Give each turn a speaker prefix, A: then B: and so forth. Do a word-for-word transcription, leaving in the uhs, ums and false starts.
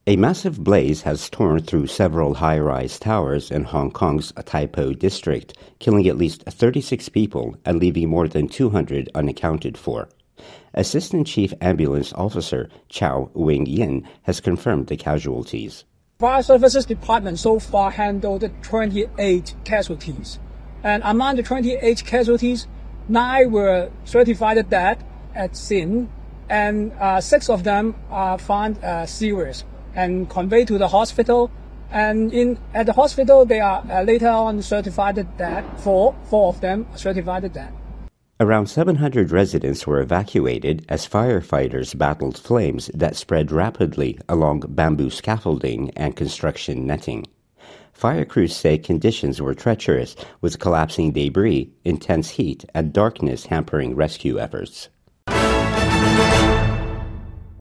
A: A massive blaze has torn through several high-rise towers in Hong Kong's Tai Po district, killing at least thirty-six people and leaving more than two hundred unaccounted for. Assistant Chief Ambulance Officer Chow Wing-yin has confirmed the casualties.
B: Fire Services Department so far handled twenty-eight casualties. And among the twenty-eight casualties, nine were certified dead at scene, and uh, six of them are found uh, serious and conveyed to the hospital. And in at the hospital, they are uh, later on certified dead. Four, four of them are certified dead.
A: Around seven hundred residents were evacuated as firefighters battled flames that spread rapidly along bamboo scaffolding and construction netting. Fire crews say conditions were treacherous, with collapsing debris, intense heat, and darkness hampering rescue efforts.